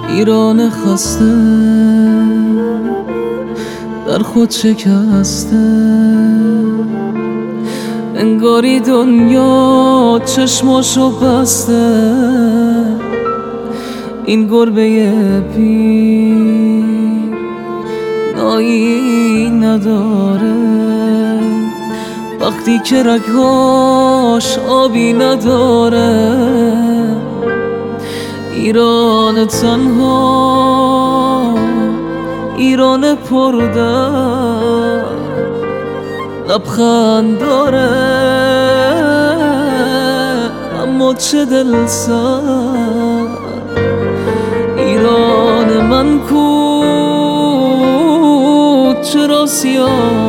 ایران خسته در خود شکسته، انگاری دنیا چشماشو بسته. این گربه پیر نایی نداره وقتی که رگهاش آبی نداره. ایران تنها، ایران پردرد، لبخند داره اما چه دل سر. ایران من کو چرا سیاه